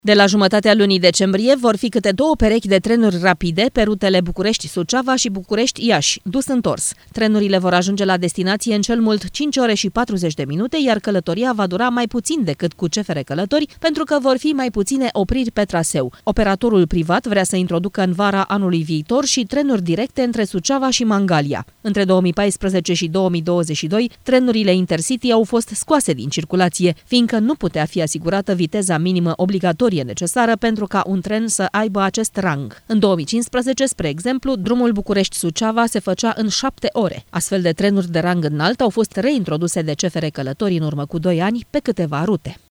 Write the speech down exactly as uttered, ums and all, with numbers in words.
De la jumătatea lunii decembrie vor fi câte două perechi de trenuri rapide pe rutele București-Suceava și București-Iași, dus-întors. Trenurile vor ajunge la destinație în cel mult cinci ore și patruzeci de minute, iar călătoria va dura mai puțin decât cu C F R Călători, pentru că vor fi mai puține opriri pe traseu. Operatorul privat vrea să introducă în vara anului viitor și trenuri directe între Suceava și Mangalia. Între două mii paisprezece și două mii douăzeci și doi, trenurile Intercity au fost scoase din circulație, fiindcă nu putea fi asigurată viteza minimă obligatorie necesară pentru ca un tren să aibă acest rang. În două mii cincisprezece, spre exemplu, drumul București-Suceava se făcea în șapte ore. Astfel de trenuri de rang înalt au fost reintroduse de C F R Călători în urmă cu doi ani pe câteva rute.